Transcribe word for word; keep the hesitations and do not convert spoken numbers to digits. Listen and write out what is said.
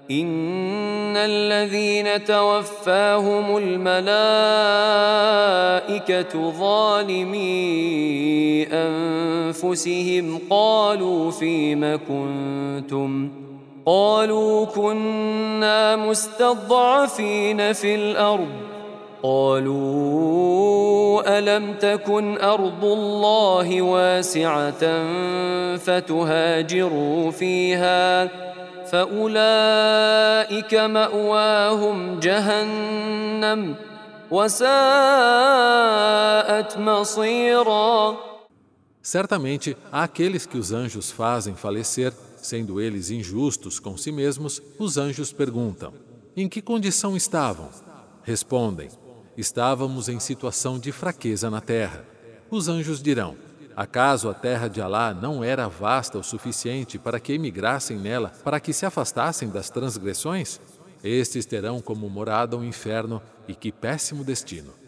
إن الذين توفاهم الملائكة ظالمي أنفسهم قالوا فيم كنتم قالوا كنا مستضعفين في الأرض قالوا ألم تكن أرض الله واسعة فتهاجروا فيها فأولئك مأواهم جهنم وساءت مصيرا. Certamente, àqueles que os anjos fazem falecer, sendo eles injustos com si mesmos, os anjos perguntam: em que condição estavam? Respondem: estávamos em situação de fraqueza na terra. Os anjos dirão: acaso a terra de Alá não era vasta o suficiente para que emigrassem nela, para que se afastassem das transgressões? Estes terão como morada o inferno, e que péssimo destino!